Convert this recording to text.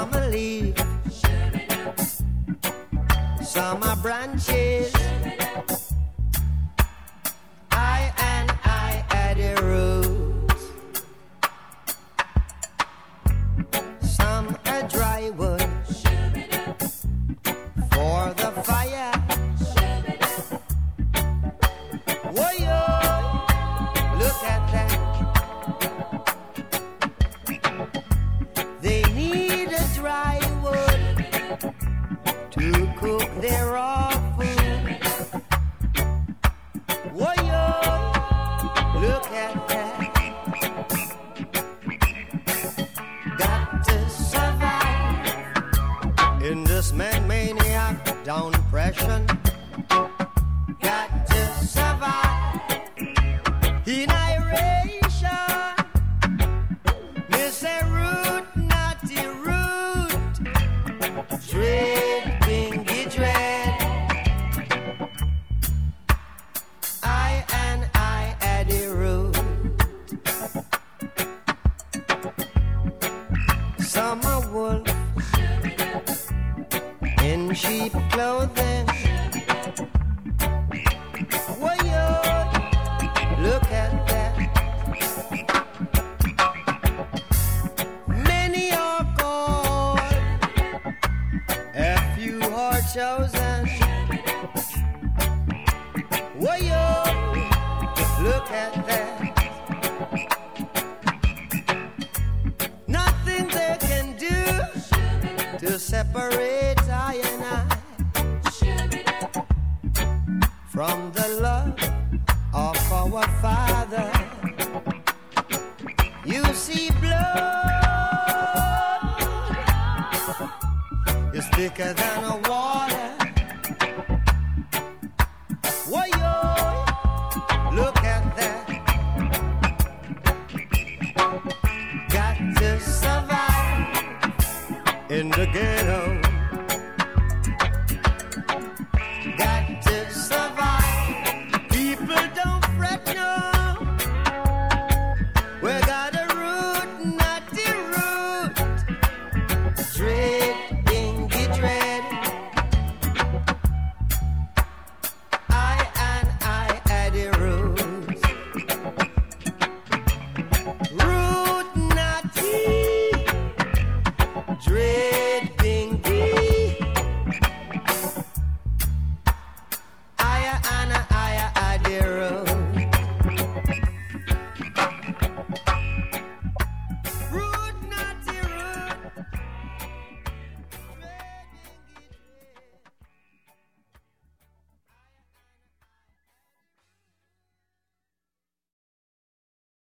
Some are leaves, some are branches. I are the roots. Some are dry wood for the fire. Whoa, look at that. They need a dry wood to cook their raw food. Whoa, look at that. Got to survive in this man-maniac down depression. Got to survive in iration. Miss a root, not the root. Dread, bingy dread. I at the root. Some are wolf in sheep clothing. Whoa, look at that. Many are called, a few are chosen. Whoa, look at that. Nothing they can do to separate I and I from the love of our Father. You see, blood is thicker than a water. Whoa, look at that. Got to survive in the ghetto.